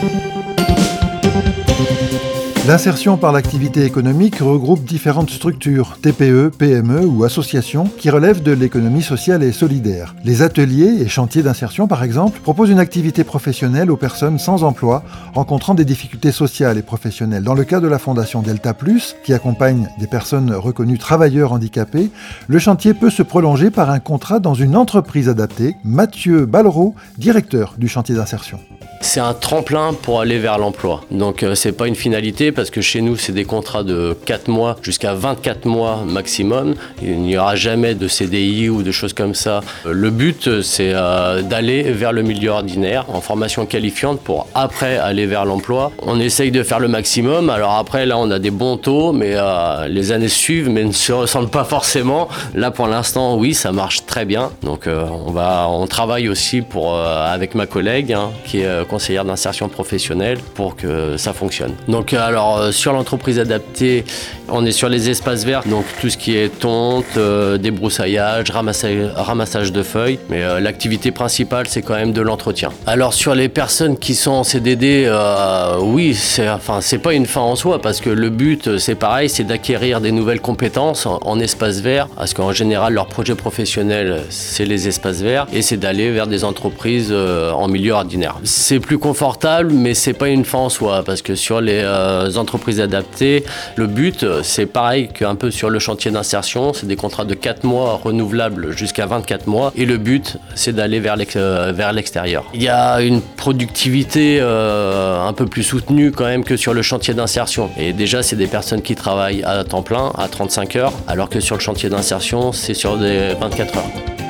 L'insertion par l'activité économique regroupe différentes structures, TPE, PME ou associations, qui relèvent de l'économie sociale et solidaire. Les ateliers et chantiers d'insertion, par exemple, proposent une activité professionnelle aux personnes sans emploi, rencontrant des difficultés sociales et professionnelles. Dans le cas de la Fondation Delta+, qui accompagne des personnes reconnues travailleurs handicapés, le chantier peut se prolonger par un contrat dans une entreprise adaptée. Mathieu Ballereau, directeur du chantier d'insertion. C'est un tremplin pour aller vers l'emploi. Donc c'est pas une finalité parce que chez nous c'est des contrats de 4 mois jusqu'à 24 mois maximum. Il n'y aura jamais de CDI ou de choses comme ça. Le but c'est d'aller vers le milieu ordinaire en formation qualifiante pour après aller vers l'emploi. On essaye de faire le maximum. Alors après là on a des bons taux mais les années suivent mais ne se ressentent pas forcément. Là pour l'instant oui ça marche très bien. Donc on travaille aussi avec ma collègue qui est conseillère d'insertion professionnelle pour que ça fonctionne. Donc alors sur l'entreprise adaptée, on est sur les espaces verts, donc tout ce qui est tonte, débroussaillage, ramassage de feuilles, mais l'activité principale c'est quand même de l'entretien. Alors sur les personnes qui sont en CDD, oui, c'est pas une fin en soi parce que le but c'est pareil, c'est d'acquérir des nouvelles compétences en espaces verts, parce qu'en général leur projet professionnel c'est les espaces verts et c'est d'aller vers des entreprises en milieu ordinaire. C'est plus confortable, mais c'est pas une fin en soi, parce que sur les entreprises adaptées, le but, c'est pareil qu'un peu sur le chantier d'insertion, c'est des contrats de 4 mois renouvelables jusqu'à 24 mois, et le but, c'est d'aller vers l'extérieur. Il y a une productivité un peu plus soutenue quand même que sur le chantier d'insertion. Et déjà, c'est des personnes qui travaillent à temps plein, à 35 heures, alors que sur le chantier d'insertion, c'est sur des 24 heures.